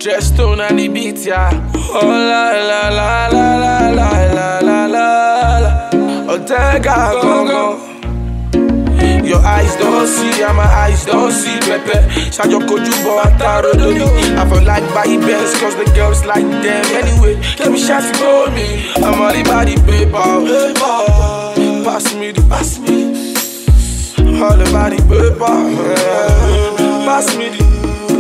Dressstone and the beat, yeah. Oh la la la la la la la la la la. Oh Tega go. Your eyes don't see, and my eyes don't see, Pepe. Shajo Kojubo Ataro Dodi. I feel like buy best, cause the girls like them anyway. Let me shot for me. I'm all about the paper. Pass me. All about the paper. Pass me the.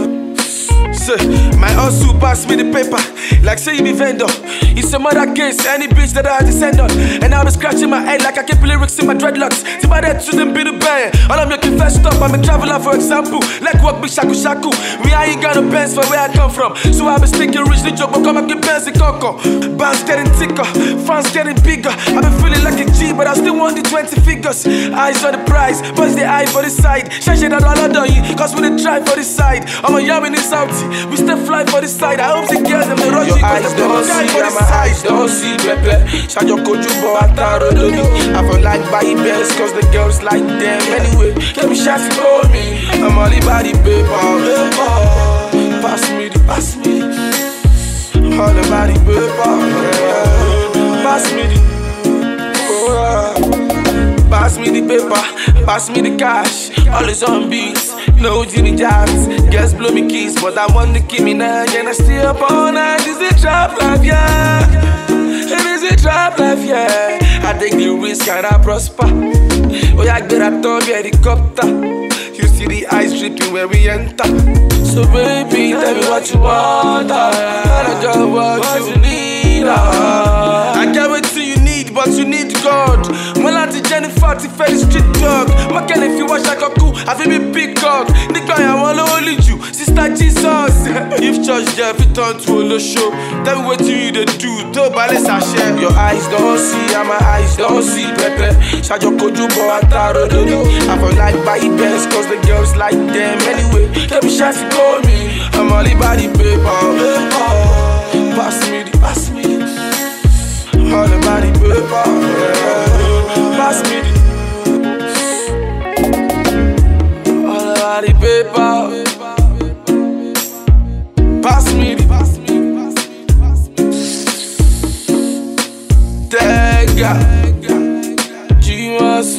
My hustle pass me the paper, like say you be vendor. It's a murder case, any bitch that I descend on. And I'll be scratching my head like I keep lyrics in my dreadlocks. See my head to them be the band. All I'm making first stop, I'm a traveler for example. Like walk big shaku. Me I ain't got no pants for where I come from. So I been sticking rich, the job, but come and get pants and coco. Bands getting thicker, France getting bigger. I been feeling like a G, but I still want the 20 figures. Eyes on the prize, boys the eye for the side. Shashe that all I done, cause we the try for the side. I'm a yam in the Saudi. We still fly for the side. I hope the girls them the rush. Your eyes don't see, and my eyes don't see, Pepe. Shajo Kojubo Ataro Dodi. I feel like buy best, cause the girls like them anyway. Let me shot for me. I'm all about the paper. Pass me. All about the paper. Pass me the paper. Pass me the cash. Always on beats. No Jimmy Jams, girls blow me keys, but I want to keep me now, and I stay up all night. It's a trap life, yeah. It is a trap life, yeah. I take the risk and I prosper. Oh yeah, get a top helicopter. You see the ice dripping where we enter. So baby, tell me what you want, and I just what you need. I can't wait till you need, but you need God. Auntie Jennifer, to fair the street dog. Macan, if you watch like a cool, I feel me big cock. Nigga, I wanna only you, sister Jesus. If church Jeff, it turn to a show. Tell me what you do, to balance a share. Your eyes don't see, and my eyes don't see, Pepe. Shajo Kojubo Ataro Dodi. I feel like buy best, cause the girls like them anyway. Let me shot for me. I'm all about the paper. Pass me. All about the paper. Pass me all about the paper. Pass me Tega G-Mas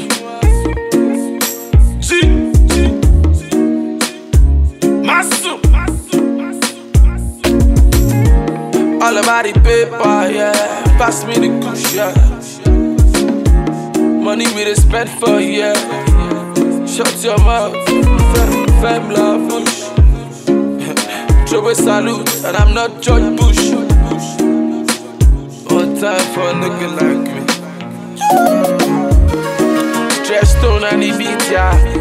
Masu. All about the paper, yeah. Pass me the kush, yeah. Money we dey spend for, yeah. Shut your mouth, femme love push. Throw a salute, and I'm not George Bush. One time for a nigga like me. Dressstone and the beat, yeah.